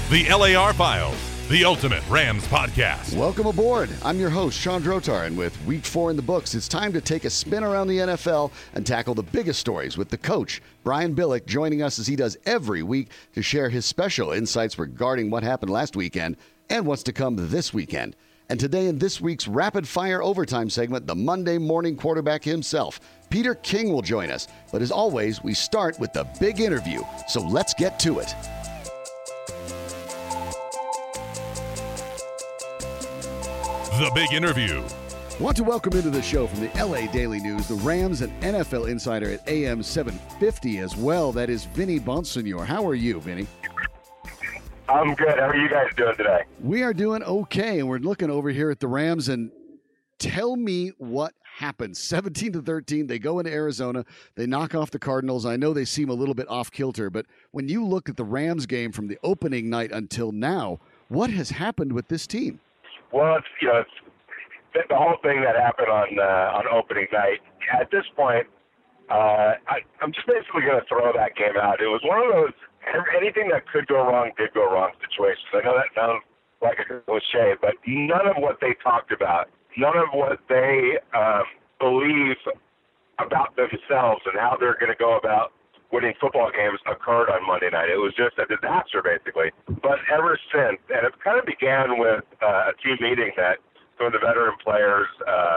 The LAR Files, the ultimate Rams podcast. Welcome aboard. I'm your host, Sean Drotar, and with Week 4 in the books, it's time to take a spin around the NFL and tackle the biggest stories with the coach, Brian Billick, joining us as he does every week to share his special insights regarding what happened last weekend and what's to come this weekend. And today in this week's Rapid Fire Overtime segment, the Monday morning quarterback himself, Peter King, will join us. But as always, we start with the big interview, so let's get to it. The big interview. Want to welcome into the show from the LA Daily News, the Rams and NFL insider at AM 750 as well. That is Vinny Bonsignor. How are you, Vinny? I'm good. How are you guys doing today? We are doing okay, and we're looking over here at the Rams, and tell me what happened. 17-13, they go into Arizona, they knock off the Cardinals. I know they seem a little bit off kilter, but when you look at the Rams game from the opening night until now, what has happened with this team? Well, it's the whole thing that happened on opening night. At this point, I'm just basically going to throw that game out. It was one of those anything that could go wrong did go wrong situations. I know that sounds like a cliche, but none of what they talked about, none of what they believe about themselves and how they're going to go about winning football games occurred on Monday night. It was just a disaster, basically. But ever since, and it kind of began with a team meeting that some of the veteran players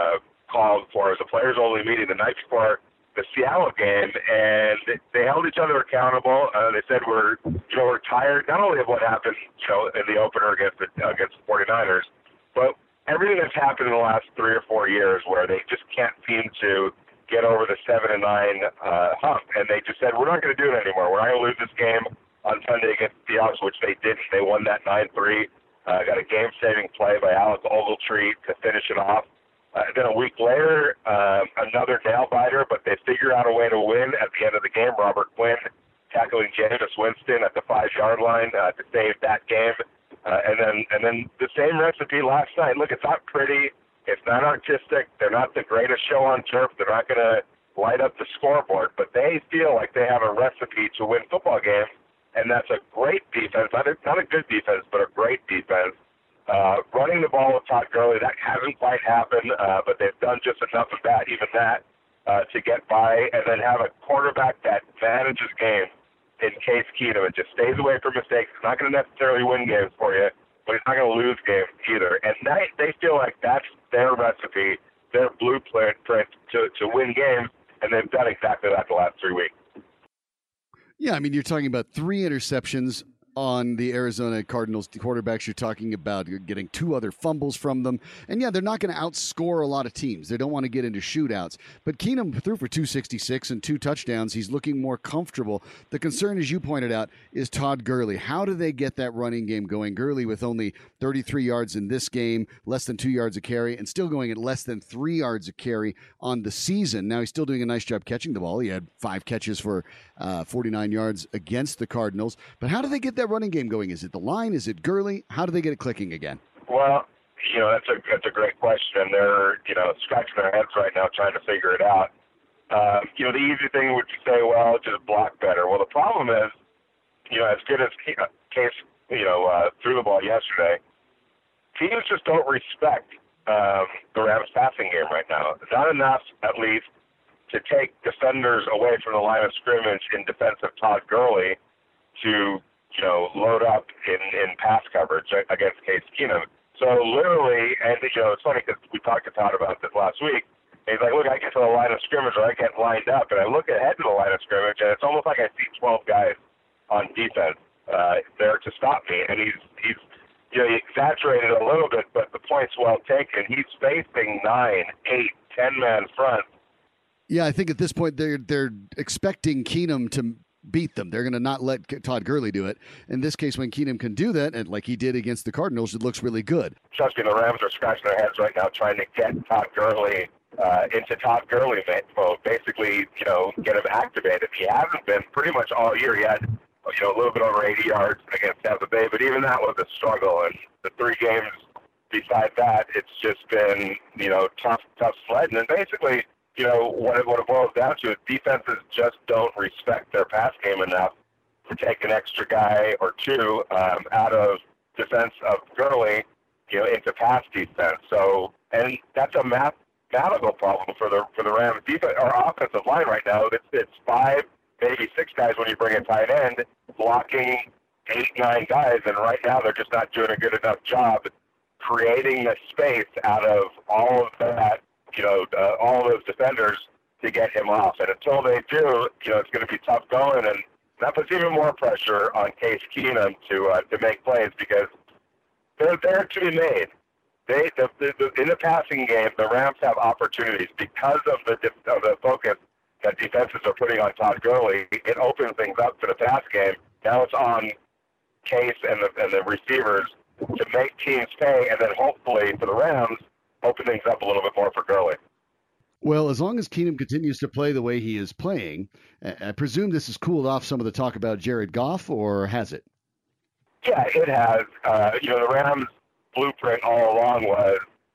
called for as a players-only meeting the night before the Seattle game, and they held each other accountable. They said we're tired not only of what happened, in the opener against the 49ers, but everything that's happened in the last 3 or 4 years where they just can't seem to get over the 7-9 hump, and they just said we're not going to do it anymore. We're not going to lose this game on Sunday against the Seahawks, which they didn't. They won that 9-3. Got a game-saving play by Alec Ogletree to finish it off. Then a week later, another nail-biter, but they figure out a way to win at the end of the game. Robert Quinn tackling Jameis Winston at the 5-yard line to save that game. And then the same recipe last night. Look, it's not pretty. It's not artistic. They're not the greatest show on turf. They're not going to light up the scoreboard, but they feel like they have a recipe to win football games, and that's a great defense. Not a good defense, but a great defense. Running the ball with Todd Gurley, that hasn't quite happened, but they've done just enough of that, even that, to get by, and then have a quarterback that manages games in Case Keenum and just stays away from mistakes. He's not going to necessarily win games for you, but he's not going to lose games either. And they feel like that's their recipe, their blueprint to win games, and they've done exactly that the last 3 weeks. Yeah, I mean, you're talking about 3 interceptions on the Arizona Cardinals quarterbacks. You're talking about getting 2 other fumbles from them. And yeah, they're not going to outscore a lot of teams. They don't want to get into shootouts. But Keenum threw for 266 and 2 touchdowns. He's looking more comfortable. The concern, as you pointed out, is Todd Gurley. How do they get that running game going? Gurley with only 33 yards in this game, less than 2 yards a carry, and still going at less than 3 yards a carry on the season. Now, he's still doing a nice job catching the ball. He had 5 catches for 49 yards against the Cardinals. But how do they get that running game going? Is it the line? Is it Gurley? How do they get it clicking again? Well, that's a great question. They're, scratching their heads right now trying to figure it out. The easy thing would say, well, just block better. Well, the problem is, as good as Case, threw the ball yesterday, teams just don't respect the Rams passing game right now. Not enough, at least, to take defenders away from the line of scrimmage in defense of Todd Gurley to load up in pass coverage against Case Keenum. So literally, and it's funny because we talked to Todd about this last week. And he's like, look, I get to the line of scrimmage or I get lined up, and I look ahead to the line of scrimmage, and it's almost like I see 12 guys on defense there to stop me. And he's he exaggerated a little bit, but the point's well taken. He's facing 9, 8, 10-man front. Yeah, I think at this point they're expecting Keenum to beat them. They're going to not let Todd Gurley do it. In this case, when Keenum can do that, and like he did against the Cardinals, it looks really good. Trust me, the Rams are scratching their heads right now trying to get Todd Gurley into Todd Gurley mode. Basically, get him activated. He hasn't been pretty much all year. He had, a little bit over 80 yards against Tampa Bay, but even that was a struggle. And the 3 games besides that, it's just been, tough sledding. And basically, what it boils down to is defenses just don't respect their pass game enough to take an extra guy or two out of defense of Gurley, into pass defense. So, and that's a mathematical problem for the Rams defense or offensive line right now. It's 5, maybe 6 guys when you bring a tight end blocking 8, 9 guys, and right now they're just not doing a good enough job creating the space out of all of that, all of those defenders to get him off. And until they do, it's going to be tough going, and that puts even more pressure on Case Keenum to make plays because they're there to be made. In the passing game, the Rams have opportunities because of the focus that defenses are putting on Todd Gurley. It opens things up for the pass game. Now it's on Case and the receivers to make teams pay, and then hopefully for the Rams, open things up a little bit more for Gurley. Well, as long as Keenum continues to play the way he is playing, I presume this has cooled off some of the talk about Jared Goff, or has it? Yeah, it has. The Rams' blueprint all along was,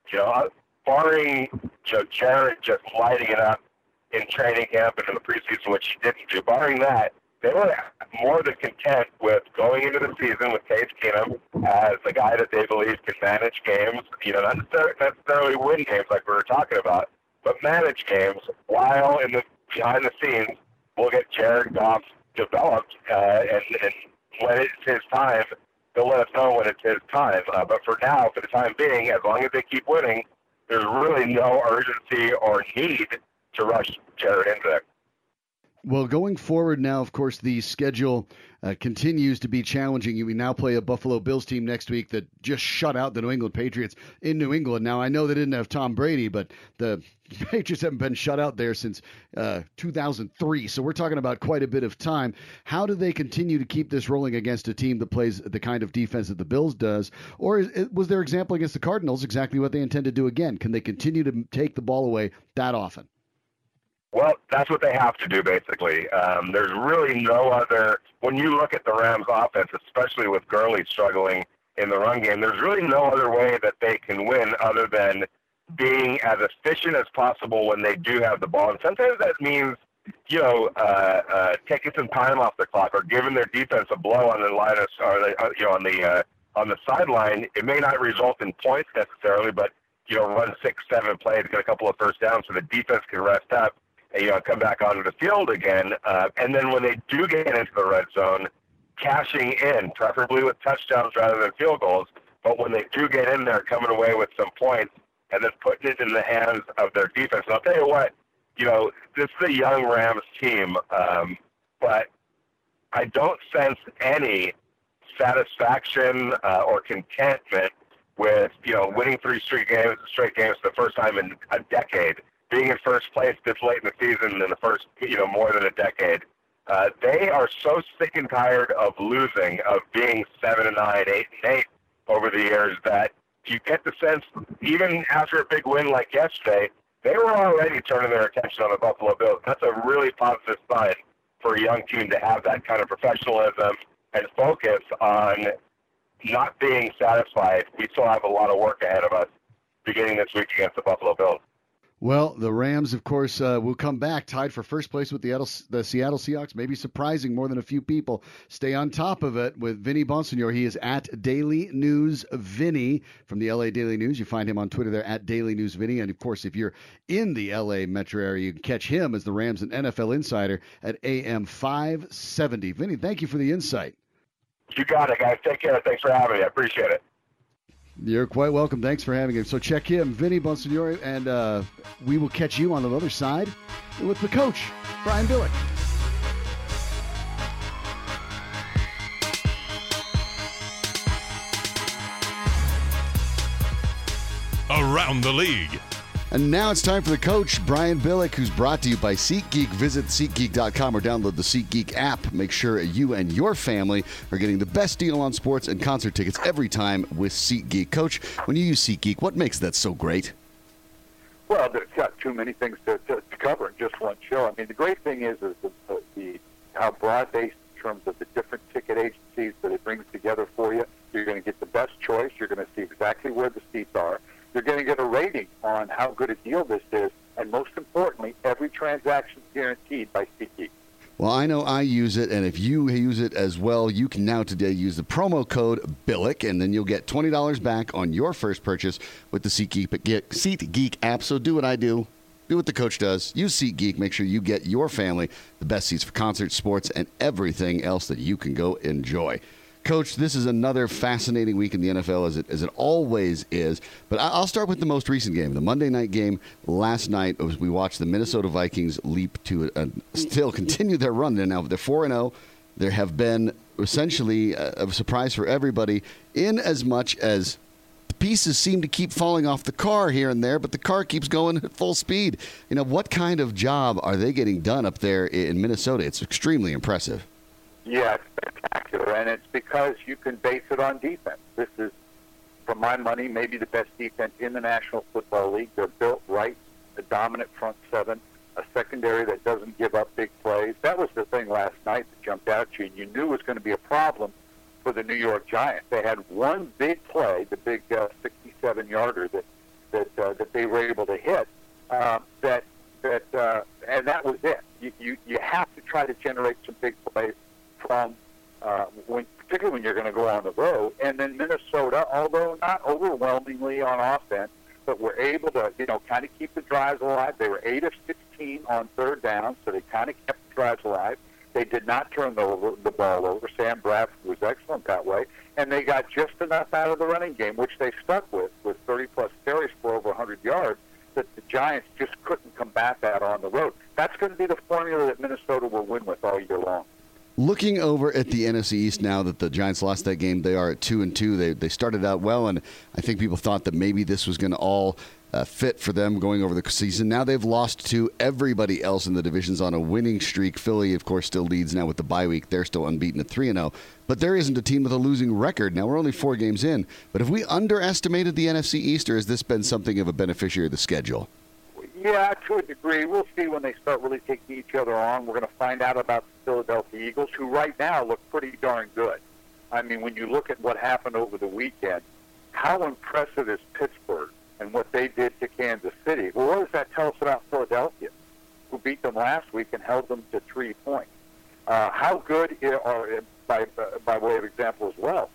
barring Jared just lighting it up in training camp and in the preseason, which he didn't do. Barring that, they were more than content with going into the season with Case Keenum as a guy that they believe can manage games, not necessarily win games like we were talking about, but manage games while behind the scenes we'll get Jared Goff developed, and when it's his time, they'll let us know when it's his time. But for now, for the time being, as long as they keep winning, there's really no urgency or need to rush Jared into there. Well, going forward now, of course, the schedule continues to be challenging. We now play a Buffalo Bills team next week that just shut out the New England Patriots in New England. Now, I know they didn't have Tom Brady, but the Patriots haven't been shut out there since 2003. So we're talking about quite a bit of time. How do they continue to keep this rolling against a team that plays the kind of defense that the Bills does? Or was their example against the Cardinals exactly what they intend to do again? Can they continue to take the ball away that often? Well, that's what they have to do, basically. There's really no other – when you look at the Rams' offense, especially with Gurley struggling in the run game, there's really no other way that they can win other than being as efficient as possible when they do have the ball. And sometimes that means, taking some time off the clock or giving their defense a blow on the line or on the sideline. It may not result in points necessarily, but, run 6, 7 plays, get a couple of first downs so the defense can rest up. Come back onto the field again. And then when they do get into the red zone, cashing in, preferably with touchdowns rather than field goals. But when they do get in there, coming away with some points and then putting it in the hands of their defense. And I'll tell you what, this is a young Rams team, but I don't sense any satisfaction or contentment with, winning 3 straight games for the first time in a decade. Being in first place this late in the season in the first, more than a decade. They are so sick and tired of losing, of being 7-9, 8-8 over the years that you get the sense, even after a big win like yesterday, they were already turning their attention on the Buffalo Bills. That's a really positive sign for a young team to have that kind of professionalism and focus on not being satisfied. We still have a lot of work ahead of us beginning this week against the Buffalo Bills. Well, the Rams, of course, will come back tied for first place with the Seattle Seahawks, maybe surprising more than a few people. Stay on top of it with Vinny Bonsignore. He is at Daily News Vinny from the LA Daily News. You find him on Twitter there at Daily News Vinny. And, of course, if you're in the LA metro area, you can catch him as the Rams and NFL Insider at AM 570. Vinny, thank you for the insight. You got it, guys. Take care. Thanks for having me. I appreciate it. You're quite welcome. Thanks for having him. So check him, Vinny Bonsignore, and we will catch you on the other side with the coach, Brian Billick. Around the League. And now it's time for the coach, Brian Billick, who's brought to you by SeatGeek. Visit SeatGeek.com or download the SeatGeek app. Make sure you and your family are getting the best deal on sports and concert tickets every time with SeatGeek. Coach, when you use SeatGeek, what makes that so great? Well, there's got too many things to cover in just one show. I mean, the great thing is how broad-based in terms of the different ticket agencies that it brings together for you. You're going to get the best choice. You're going to see exactly where the seats are. You're going to get a rating on how good a deal this is, and most importantly, every transaction is guaranteed by SeatGeek. Well, I know I use it, and if you use it as well, you can now today use the promo code BILLIC, and then you'll get $20 back on your first purchase with the SeatGeek app. So do what I do. Do what the coach does. Use SeatGeek. Make sure you get your family the best seats for concerts, sports, and everything else that you can go enjoy. Coach, this is another fascinating week in the NFL, as it always is. But I'll start with the most recent game, the Monday night game last night. As we watched the Minnesota Vikings leap to still continue their run. Now they're 4-0. There have been essentially a surprise for everybody, in as much as the pieces seem to keep falling off the car here and there, but the car keeps going at full speed. What kind of job are they getting done up there in Minnesota? It's extremely impressive. Yeah, it's spectacular, and it's because you can base it on defense. This is, for my money, maybe the best defense in the National Football League. They're built right, a dominant front seven, a secondary that doesn't give up big plays. That was the thing last night that jumped out at you, and you knew it was going to be a problem for the New York Giants. They had one big play, the big 67-yarder that they were able to hit, and that was it. You have to try to generate some big plays from particularly when you're going to go on the road. And then Minnesota, although not overwhelmingly on offense, but were able to, kind of keep the drives alive. They were 8 of 16 on third down, so they kind of kept the drives alive. They did not turn the ball over. Sam Bradford was excellent that way. And they got just enough out of the running game, which they stuck with 30-plus carries for over 100 yards, that the Giants just couldn't combat that on the road. That's going to be the formula that Minnesota will win with all year long. Looking over at the NFC East now that the Giants lost that game, they are at 2-2. They started out well, and I think people thought that maybe this was going to all fit for them going over the season. Now they've lost to everybody else in the divisions on a winning streak. Philly, of course, still leads now with the bye week. They're still unbeaten at 3-0. But there isn't a team with a losing record. Now we're only 4 games in. But have we underestimated the NFC East, or has this been something of a beneficiary of the schedule? Yeah, to a degree. We'll see when they start really taking each other on. We're going to find out about the Philadelphia Eagles, who right now look pretty darn good. I mean, when you look at what happened over the weekend, how impressive is Pittsburgh and what they did to Kansas City? Well, what does that tell us about Philadelphia, who beat them last week and held them to 3 points? How good are, by way of example as well,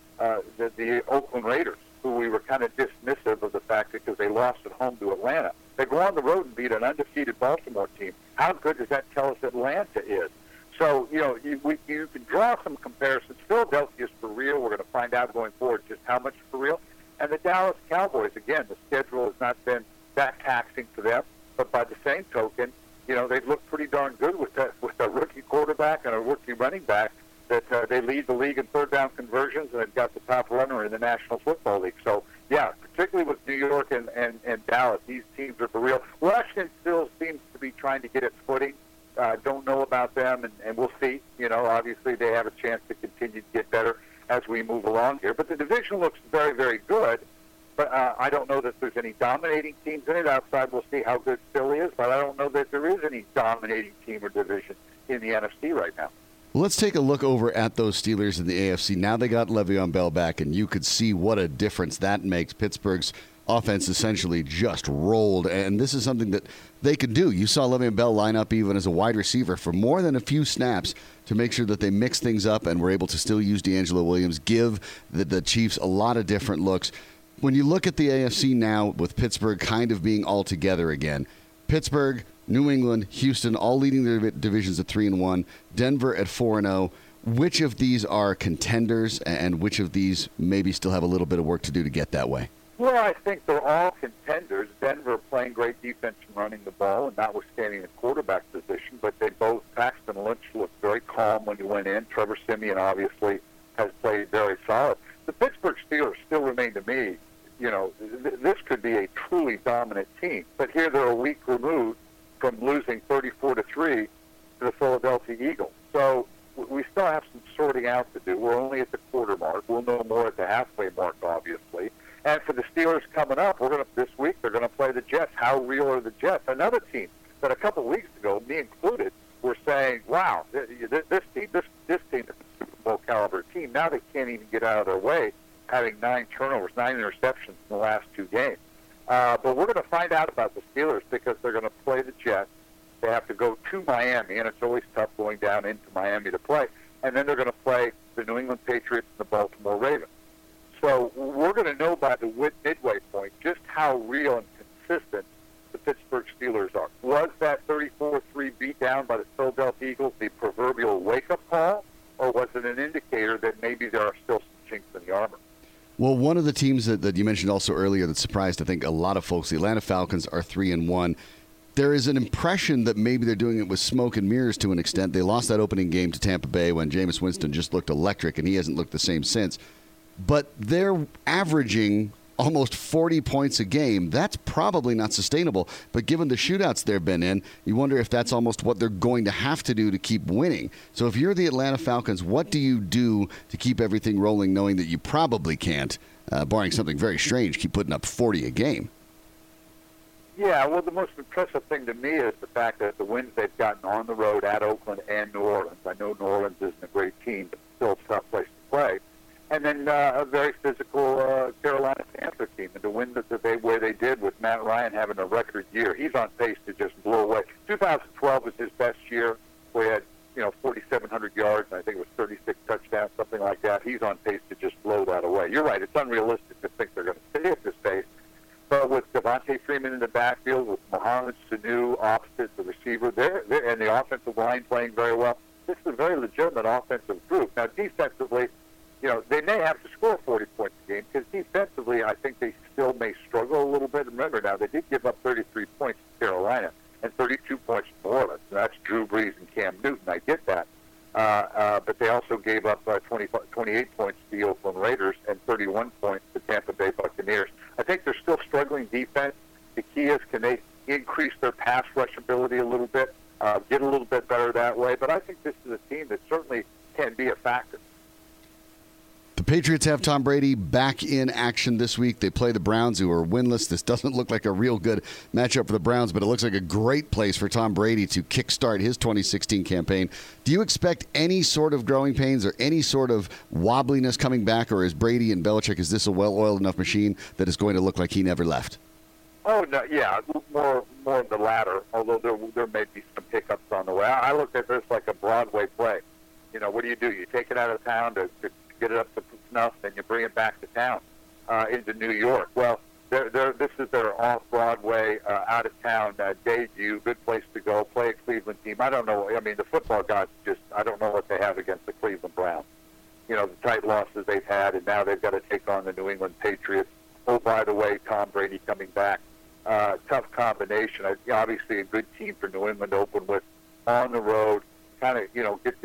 the Oakland Raiders, who we were kind of dismissive of the fact because they lost at home to Atlanta. They go on the road and beat an undefeated Baltimore team. How good does that tell us Atlanta is? So, you can draw some comparisons. Philadelphia is for real. We're going to find out going forward just how much for real. And the Dallas Cowboys, again, the schedule has not been that taxing for them. But by the same token, they've looked pretty darn good with a rookie quarterback and a rookie running back that they lead the league in third down conversions, and they've got the top runner in the National Football League. So, yeah, particularly with New York and Dallas, these teams are for real. Washington still seems to be trying to get its footing. Don't know about them, and we'll see. Obviously they have a chance to continue to get better as we move along here. But the division looks very, very good. But I don't know that there's any dominating teams in it. Outside, we'll see how good Philly is. But I don't know that there is any dominating team or division in the NFC right now. Well, let's take a look over at those Steelers in the AFC. Now they got Le'Veon Bell back, and you could see what a difference that makes. Pittsburgh's offense essentially just rolled, and this is something that they could do. You saw Le'Veon Bell line up even as a wide receiver for more than a few snaps to make sure that they mix things up and were able to still use D'Angelo Williams, give the Chiefs a lot of different looks. When you look at the AFC now with Pittsburgh kind of being all together again, Pittsburgh, New England, Houston, all leading their divisions at 3-1. Denver at 4-0. Which of these are contenders, and which of these maybe still have a little bit of work to do to get that way? Well, I think they're all contenders. Denver playing great defense and running the ball, and notwithstanding the quarterback position, but they both, Paxton Lynch looked very calm when he went in. Trevor Siemian obviously has played very solid. The Pittsburgh Steelers still remain to me, this could be a truly dominant team. But here they're a week removed from losing 34-3 to the Philadelphia Eagles. So we still have some sorting out to do. We're only at the quarter mark. We'll know more at the halfway mark, obviously. And for the Steelers coming up, this week they're going to play the Jets. How real are the Jets? Another team that a couple of weeks ago, me included, were saying, "Wow, this team is a Super Bowl caliber team." Now they can't even get out of their way, having 9 turnovers, 9 interceptions in the last 2 games. But we're going to find out about the Steelers because they're going to play the Jets. They have to go to Miami, and it's always tough going down into Miami to play. And then they're going to play the New England Patriots and the Baltimore Ravens. So we're going to know by the midway point just how real and consistent the Pittsburgh Steelers are. Was that 34-3 beatdown by the Philadelphia Eagles the proverbial wake-up call, or was it an indicator that maybe there are still some chinks in the armor? Well, one of the teams that you mentioned also earlier that surprised, I think, a lot of folks, the Atlanta Falcons are 3-1. There is an impression that maybe they're doing it with smoke and mirrors to an extent. They lost that opening game to Tampa Bay when Jameis Winston just looked electric, and he hasn't looked the same since. But they're averaging almost 40 points a game. That's probably not sustainable. But given the shootouts they've been in, you wonder if that's almost what they're going to have to do to keep winning. So if you're the Atlanta Falcons, what do you do to keep everything rolling, knowing that you probably can't, barring something very strange, keep putting up 40 a game? Yeah, well, the most impressive thing to me is the fact that the wins they've gotten on the road at Oakland and New Orleans. I know New Orleans isn't a great team, but still a tough place to play. And then a very physical Carolina Panther team, and to win where they did with Matt Ryan having a record year. He's on pace to just blow away. 2012 was his best year. We had 4,700 yards, and I think it was 36 touchdowns, something like that. He's on pace to just blow that away. You're right. It's unrealistic to think they're going to stay at this pace. But with Devontae Freeman in the backfield, with Mohamed Sanu opposite the receiver, and the offensive line playing very well, this is a very legitimate offensive group. Now, defensively, they may have to score 40 points a game because defensively, I think they still may struggle a little bit. Remember now, they did give up 33 points to Carolina and 32 points to New Orleans. And that's Drew Brees and Cam Newton. I get that. But they also gave up 28 points to the Oakland Raiders and 31 points to Tampa Bay Buccaneers. I think they're still struggling defense. The key is, can they increase their pass rush ability a little bit, get a little bit better that way? But I think this is a team that certainly can be a factor. The Patriots have Tom Brady back in action this week. They play the Browns, who are winless. This doesn't look like a real good matchup for the Browns, but it looks like a great place for Tom Brady to kickstart his 2016 campaign. Do you expect any sort of growing pains or any sort of wobbliness coming back, or is Brady and Belichick, is this a well-oiled enough machine that is going to look like he never left? Oh, no, yeah, more of the latter, although there may be some hiccups on the way. I look at this like a Broadway play. What do? You take it out of town to get it up to snuff, then you bring it back to town into New York. Well, this is their off-Broadway, out-of-town debut. Good place to go. Play a Cleveland team. I don't know. I mean, the football gods I don't know what they have against the Cleveland Browns. The tight losses they've had, and now they've got to take on the New England Patriots. Oh, by the way, Tom Brady coming back. Tough combination. Obviously, a good team for New England to open with on the road. Kind of, get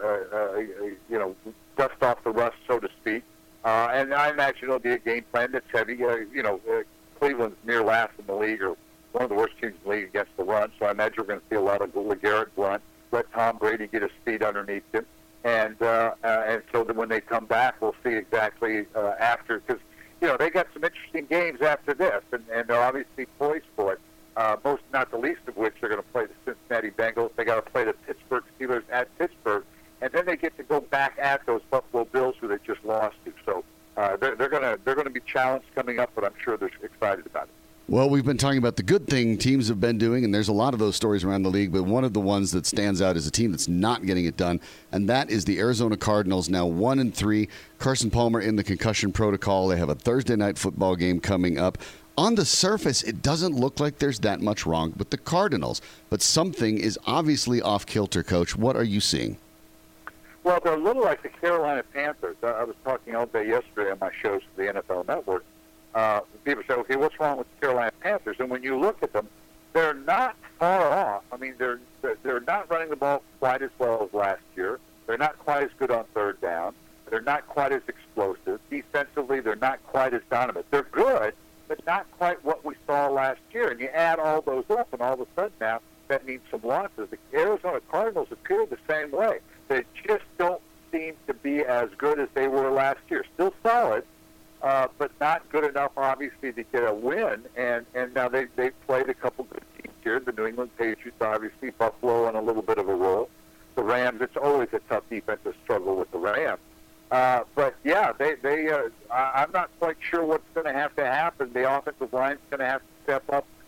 the, dust off the rust, so to speak. And I imagine it'll be a game plan that's heavy. Cleveland's near last in the league, or one of the worst teams in the league against the run, so I imagine we're going to see a lot of LeGarrette Blount, let Tom Brady get his feet underneath him. And so that when they come back, we'll see exactly after, because, they got some interesting games after this, and they're obviously poised for it. Most, not the least of which, they're going to play the Cincinnati Bengals. They got to play the Pittsburgh Steelers at Pittsburgh, and then they get to go back at those Buffalo Bills who they just lost to. So they're going to be challenged coming up, but I'm sure they're excited about it. Well, we've been talking about the good thing teams have been doing, and there's a lot of those stories around the league, but one of the ones that stands out is a team that's not getting it done, and that is the Arizona Cardinals, now 1-3. Carson Palmer in the concussion protocol. They have a Thursday night football game coming up. On the surface, it doesn't look like there's that much wrong with the Cardinals, but something is obviously off kilter, Coach. What are you seeing? Well, they're a little like the Carolina Panthers. I was talking all day yesterday on my shows for the NFL Network. People say, okay, what's wrong with the Carolina Panthers? And when you look at them, they're not far off. I mean, they're not running the ball quite as well as last year. They're not quite as good on third down. They're not quite as explosive. Defensively, they're not quite as dominant. They're good, but not quite what we saw last year. And you add all those up, and all of a sudden now, that means some losses. The Arizona Cardinals appear the same way. They just don't seem to be as good as they were last year. Still solid, but not good enough, obviously, to get a win. And now they've played a couple good teams here. The New England Patriots, obviously, Buffalo on a little bit of a roll. The Rams, it's always a tough defensive struggle with the Rams. But yeah, I'm not quite sure what's going to have to happen. The offensive line's going to have to step up.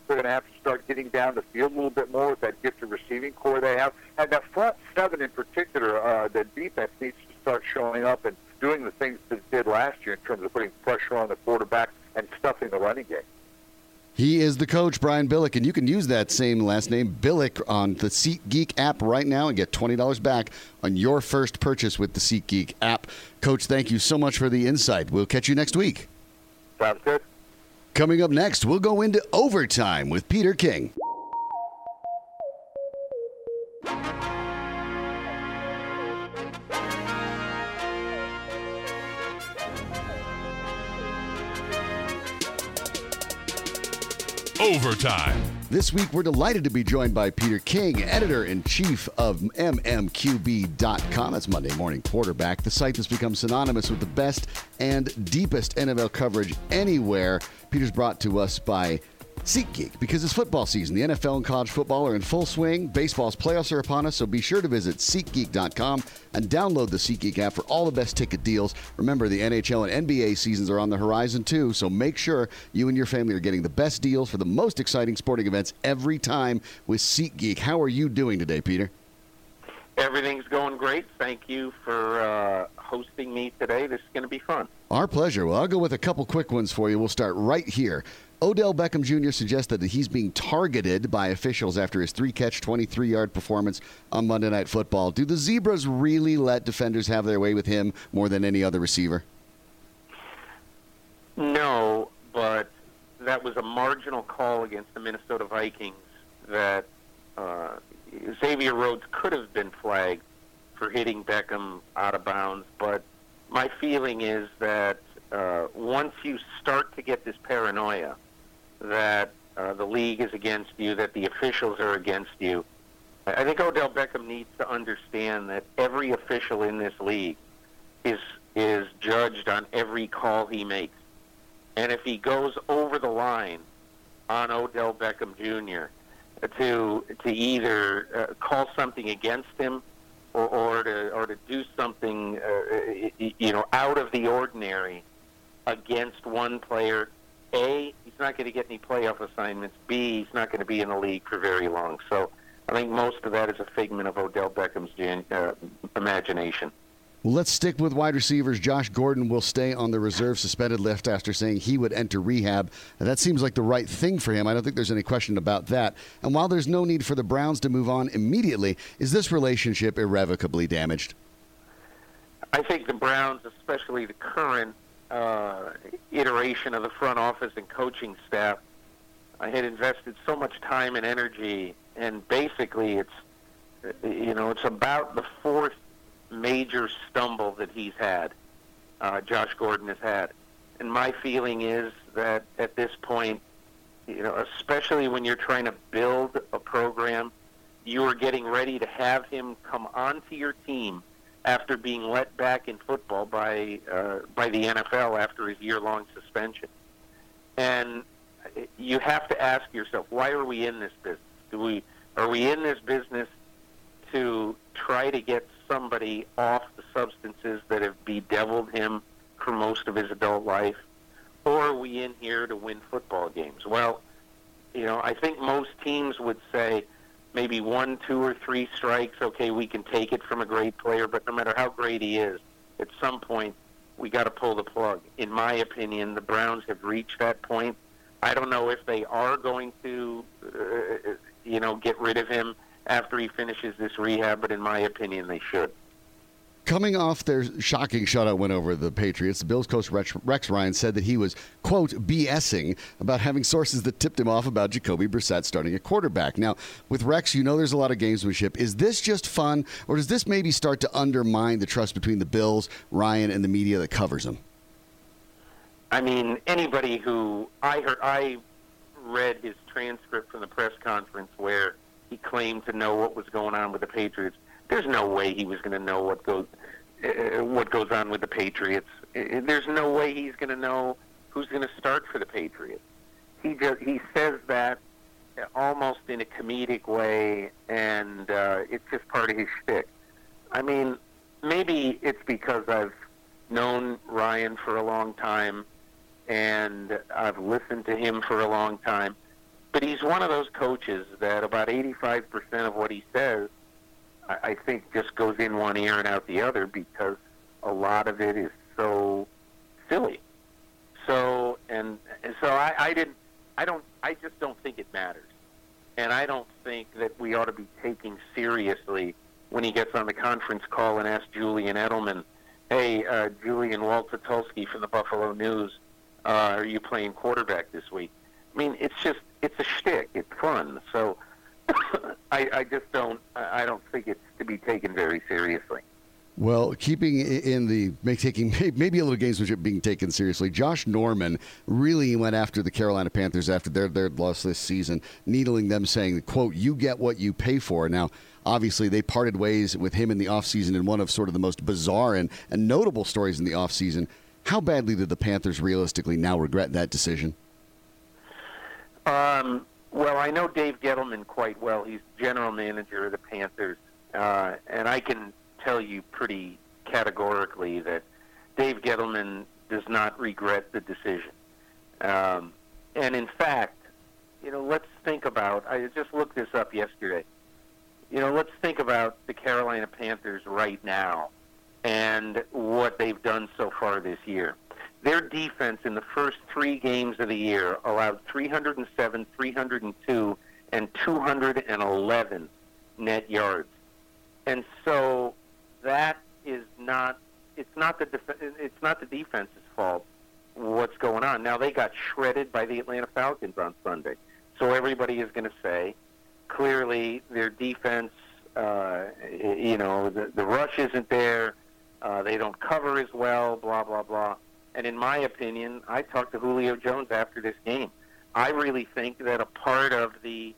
They're going to have to start getting down the field a little bit more with that gifted receiving core they have. And that front seven in particular, the defense needs to start showing up and doing the things that it did last year in terms of putting pressure on the quarterback and stuffing the running game. He is the coach, Brian Billick, and you can use that same last name, Billick, on the SeatGeek app right now and get $20 back on your first purchase with the SeatGeek app. Coach, thank you so much for the insight. We'll catch you next week. Sounds good. Coming up next, we'll go into overtime with Peter King. Overtime. This week, we're delighted to be joined by Peter King, editor-in-chief of MMQB.com. That's Monday Morning Quarterback, the site that's become synonymous with the best and deepest NFL coverage anywhere. Peter's brought to us by SeatGeek, because it's football season. The NFL and college football are in full swing. Baseball's playoffs are upon us, so be sure to visit SeatGeek.com and download the SeatGeek app for all the best ticket deals. Remember, the NHL and NBA seasons are on the horizon, too, so make sure you and your family are getting the best deals for the most exciting sporting events every time with SeatGeek. How are you doing today, Peter? Everything's going great. Thank you for hosting me today. This is going to be fun. Our pleasure. Well, I'll go with a couple quick ones for you. We'll start right here. Odell Beckham Jr. suggests that he's being targeted by officials after his 3-catch, 23-yard performance on Monday Night Football. Do the Zebras really let defenders have their way with him more than any other receiver? No, but that was a marginal call against the Minnesota Vikings that Xavier Rhodes could have been flagged for hitting Beckham out of bounds. But my feeling is that once you start to get this paranoia that the league is against you, that the officials are against you, I think Odell Beckham needs to understand that every official in this league is judged on every call he makes. And if he goes over the line on Odell Beckham Jr. to either call something against him or to do something out of the ordinary against one player, A, he's not going to get any playoff assignments. B, he's not going to be in the league for very long. So I think most of that is a figment of Odell Beckham's imagination. Well, let's stick with wide receivers. Josh Gordon will stay on the reserve suspended list after saying he would enter rehab. That seems like the right thing for him. I don't think there's any question about that. And while there's no need for the Browns to move on immediately, is this relationship irrevocably damaged? I think the Browns, especially the current iteration of the front office and coaching staff, had invested so much time and energy, and basically it's about the fourth major stumble that he's had, Josh Gordon has had. And my feeling is that at this point, especially when you're trying to build a program, you are getting ready to have him come onto your team after being let back in football by the NFL after his year-long suspension. And you have to ask yourself, why are we in this business? Are we in this business to try to get somebody off the substances that have bedeviled him for most of his adult life, or are we in here to win football games? Well, I think most teams would say maybe 1, 2, or 3 strikes, okay, we can take it from a great player, but no matter how great he is, at some point we got to pull the plug. In my opinion, the Browns have reached that point. I don't know if they are going to, get rid of him after he finishes this rehab, but in my opinion, they should. Coming off their shocking shutout win over the Patriots, the Bills coach Rex Ryan said that he was, quote, BSing about having sources that tipped him off about Jacoby Brissett starting at quarterback. Now, with Rex, there's a lot of gamesmanship. Is this just fun, or does this maybe start to undermine the trust between the Bills, Ryan, and the media that covers him? I mean, anybody who I read his transcript from the press conference where he claimed to know what was going on with the Patriots. There's no way he was going to know what goes on with the Patriots. There's no way he's going to know who's going to start for the Patriots. He says that almost in a comedic way, and it's just part of his shtick. I mean, maybe it's because I've known Ryan for a long time, and I've listened to him for a long time. But he's one of those coaches that about 85% of what he says, I think, just goes in one ear and out the other because a lot of it is so silly. I just don't think it matters. And I don't think that we ought to be taking seriously when he gets on the conference call and asks Julian Edelman, hey, Julian Waltotulski from the Buffalo News, are you playing quarterback this week? I mean, it's a shtick. It's fun. So I don't think it's to be taken very seriously. Well, keeping in taking maybe a little gamesmanship being taken seriously, Josh Norman really went after the Carolina Panthers after their loss this season, needling them, saying, quote, you get what you pay for. Now, obviously, they parted ways with him in the offseason in one of sort of the most bizarre and notable stories in the offseason. How badly did the Panthers realistically now regret that decision? Well, I know Dave Gettleman quite well. He's general manager of the Panthers, and I can tell you pretty categorically that Dave Gettleman does not regret the decision. And in fact, let's think about, I just looked this up yesterday, let's think about the Carolina Panthers right now and what they've done so far this year. Their defense in the first 3 games of the year allowed 307, 302, and 211 net yards. And so that is not the defense's fault what's going on. Now, they got shredded by the Atlanta Falcons on Sunday. So everybody is going to say, clearly their defense, the rush isn't there, they don't cover as well, blah, blah, blah. And in my opinion, I talked to Julio Jones after this game. I really think that a part of the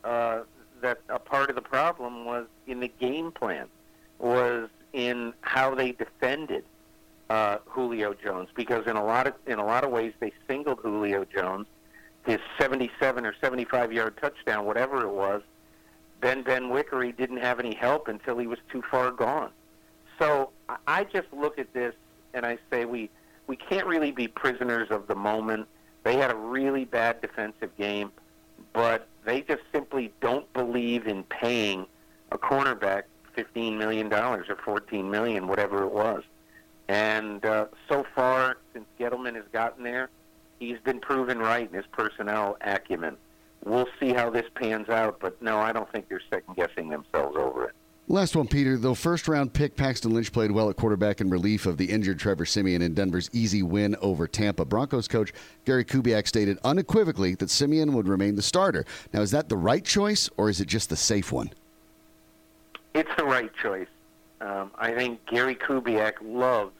problem was in the game plan, was in how they defended Julio Jones, because in a lot of ways they singled Julio Jones, his 77 or 75-yard touchdown, whatever it was. Ben Wickery didn't have any help until he was too far gone. So I just look at this and I say we can't really be prisoners of the moment. They had a really bad defensive game, but they just simply don't believe in paying a cornerback $15 million or $14 million, whatever it was. And so far, since Gettleman has gotten there, he's been proven right in his personnel acumen. We'll see how this pans out, but no, I don't think they're second-guessing themselves over it. Last one, Peter. Though first-round pick Paxton Lynch played well at quarterback in relief of the injured Trevor Siemian in Denver's easy win over Tampa, Broncos coach Gary Kubiak stated unequivocally that Siemian would remain the starter. Now, is that the right choice, or is it just the safe one? It's the right choice. I think Gary Kubiak loved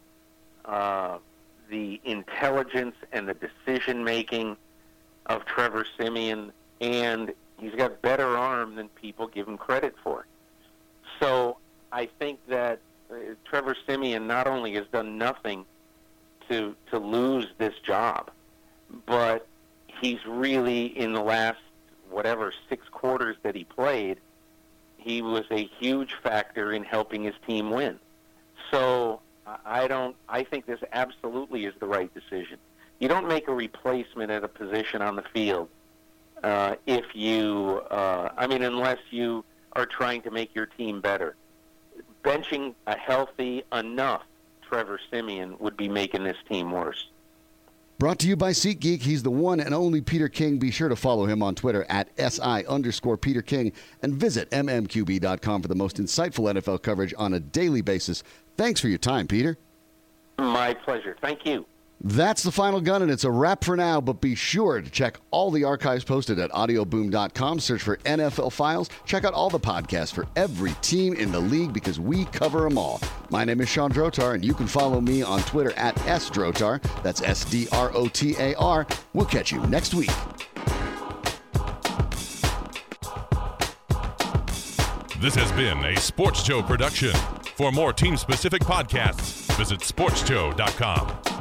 the intelligence and the decision-making of Trevor Siemian, and he's got better arm than people give him credit for. So I think that Trevor Siemian not only has done nothing to lose this job, but he's really, in the last, 6 quarters that he played, he was a huge factor in helping his team win. So I think this absolutely is the right decision. You don't make a replacement at a position on the field if you, unless you are trying to make your team better. Benching a healthy enough Trevor Siemian would be making this team worse. Brought to you by SeatGeek. He's the one and only Peter King. Be sure to follow him on Twitter at @SI_Peter King and visit mmqb.com for the most insightful NFL coverage on a daily basis. Thanks for your time, Peter. My pleasure. Thank you. That's the final gun, and it's a wrap for now, but be sure to check all the archives posted at audioboom.com. Search for NFL Files. Check out all the podcasts for every team in the league because we cover them all. My name is Sean Drotar, and you can follow me on Twitter at @SDrotar. That's SDROTAR. We'll catch you next week. This has been a Sports Show production. For more team-specific podcasts, visit sportsshow.com.